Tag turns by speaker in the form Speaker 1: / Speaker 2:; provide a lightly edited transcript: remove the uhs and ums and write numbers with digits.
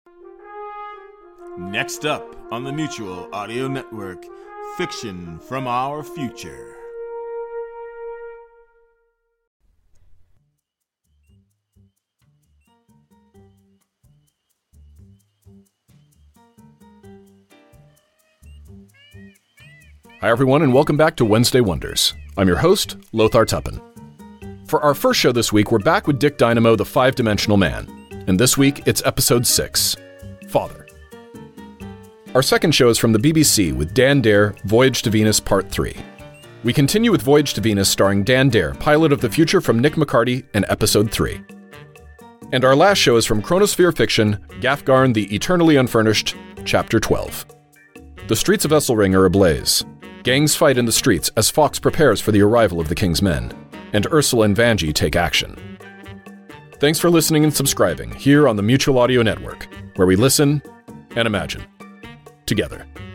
Speaker 1: Next up on the Mutual Audio Network, Fiction from Our Future.
Speaker 2: Hi everyone, and welcome back to Wednesday Wonders. I'm your host, Lothar Tuppen. For our first show this week, we're back with Dick Dynamo, the Five-Dimensional Man. And this week, it's episode 6, Father. Our second show is from the BBC with Dan Dare, Voyage to Venus Part 3. We continue with Voyage to Venus starring Dan Dare, pilot of the future from Nick McCarty, and episode 3. And our last show is from Chronosphere Fiction, Gafgarn the Eternally Unfurnished, Chapter 12. The streets of Esselring are ablaze. Gangs fight in the streets as Fox prepares for the arrival of the King's Men, and Ursula and Vanjie take action. Thanks for listening and subscribing here on the Mutual Audio Network, where we listen and imagine together.